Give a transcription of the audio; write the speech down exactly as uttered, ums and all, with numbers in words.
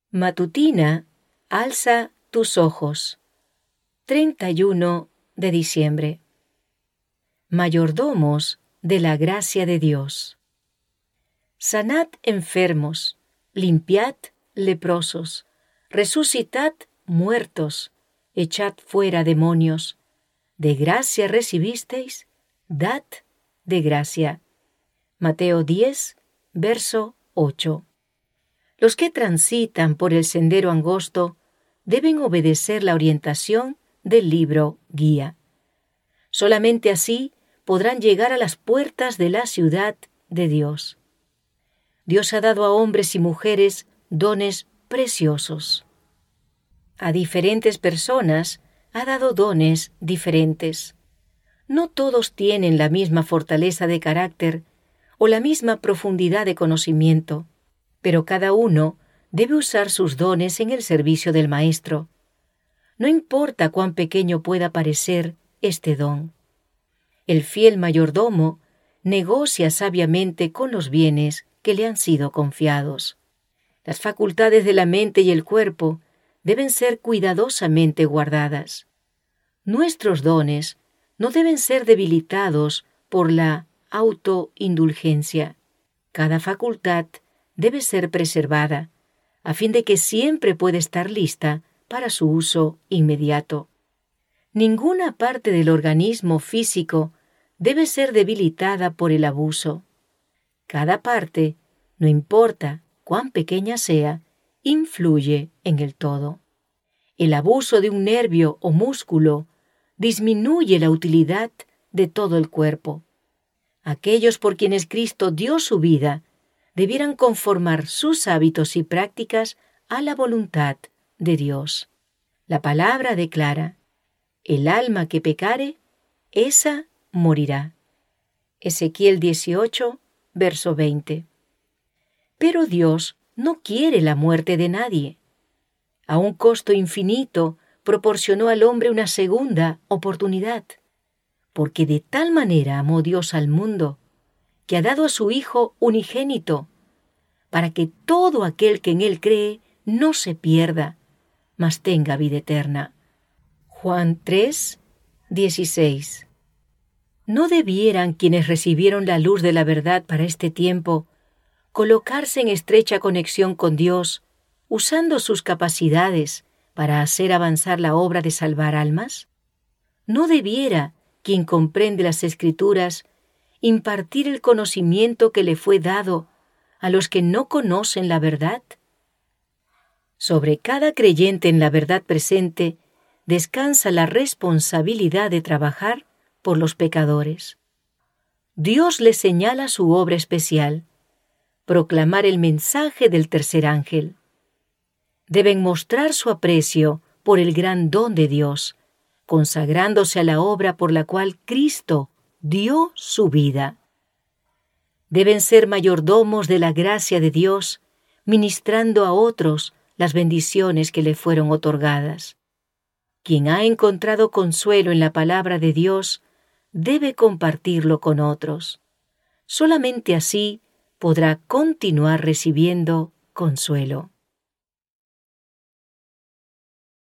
Matutina, alza tus ojos. treinta y uno de diciembre. Mayordomos de la gracia de Dios. Sanad enfermos, limpiad leprosos, resucitad muertos, echad fuera demonios. De gracia recibisteis, dad de gracia. Mateo diez, verso ocho. Los que transitan por el sendero angosto deben obedecer la orientación del libro guía. Solamente así podrán llegar a las puertas de la ciudad de Dios. Dios ha dado a hombres y mujeres dones preciosos. A diferentes personas ha dado dones diferentes. No todos tienen la misma fortaleza de carácter o la misma profundidad de conocimiento, pero cada uno debe usar sus dones en el servicio del Maestro. No importa cuán pequeño pueda parecer este don. El fiel mayordomo negocia sabiamente con los bienes que le han sido confiados. Las facultades de la mente y el cuerpo deben ser cuidadosamente guardadas. Nuestros dones no deben ser debilitados por la autoindulgencia. Cada facultad debe ser preservada, a fin de que siempre pueda estar lista para su uso inmediato. Ninguna parte del organismo físico debe ser debilitada por el abuso. Cada parte, no importa cuán pequeña sea, influye en el todo. El abuso de un nervio o músculo disminuye la utilidad de todo el cuerpo. Aquellos por quienes Cristo dio su vida debieran conformar sus hábitos y prácticas a la voluntad de Dios. La palabra declara: el alma que pecare, esa morirá. Ezequiel dieciocho, verso veinte. Pero Dios no quiere la muerte de nadie. A un costo infinito proporcionó al hombre una segunda oportunidad, porque de tal manera amó Dios al mundo, que ha dado a su Hijo unigénito, para que todo aquel que en Él cree no se pierda, mas tenga vida eterna. Juan tres, dieciséis. ¿No debieran quienes recibieron la luz de la verdad para este tiempo colocarse en estrecha conexión con Dios, usando sus capacidades para hacer avanzar la obra de salvar almas? ¿No debiera quien comprende las Escrituras impartir el conocimiento que le fue dado a los que no conocen la verdad? Sobre cada creyente en la verdad presente descansa la responsabilidad de trabajar por los pecadores. Dios les señala su obra especial: proclamar el mensaje del tercer ángel. Deben mostrar su aprecio por el gran don de Dios, consagrándose a la obra por la cual Cristo dio su vida. Deben ser mayordomos de la gracia de Dios, ministrando a otros las bendiciones que le fueron otorgadas. Quien ha encontrado consuelo en la palabra de Dios debe compartirlo con otros. Solamente así podrá continuar recibiendo consuelo.